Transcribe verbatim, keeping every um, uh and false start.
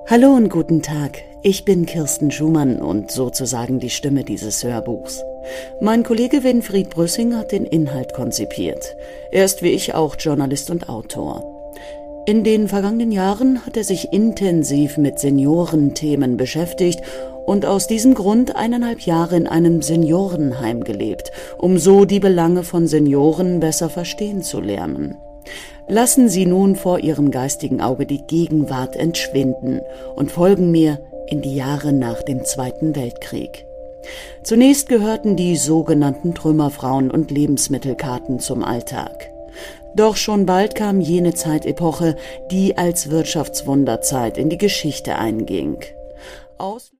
Hallo und guten Tag, ich bin Kirsten Schumann und sozusagen die Stimme dieses Hörbuchs. Mein Kollege Winfried Brüssing hat den Inhalt konzipiert. Er ist wie ich auch Journalist und Autor. In den vergangenen Jahren hat er sich intensiv mit Seniorenthemen beschäftigt und aus diesem Grund eineinhalb Jahre in einem Seniorenheim gelebt, um so die Belange von Senioren besser verstehen zu lernen. Lassen Sie nun vor Ihrem geistigen Auge die Gegenwart entschwinden und folgen mir in die Jahre nach dem Zweiten Weltkrieg. Zunächst gehörten die sogenannten Trümmerfrauen und Lebensmittelkarten zum Alltag. Doch schon bald kam jene Zeitepoche, die als Wirtschaftswunderzeit in die Geschichte einging. Aus